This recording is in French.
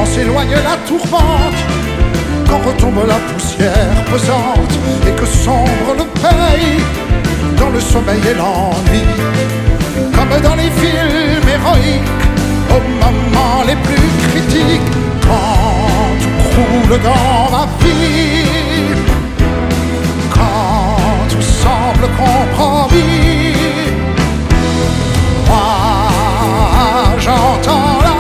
s'éloigne la tourmente, quand retombe la poussière pesante et que sombre le pays dans le sommeil et l'ennui. Comme dans les films héroïques, aux moments les plus critiques, quand tout croule dans ma vie.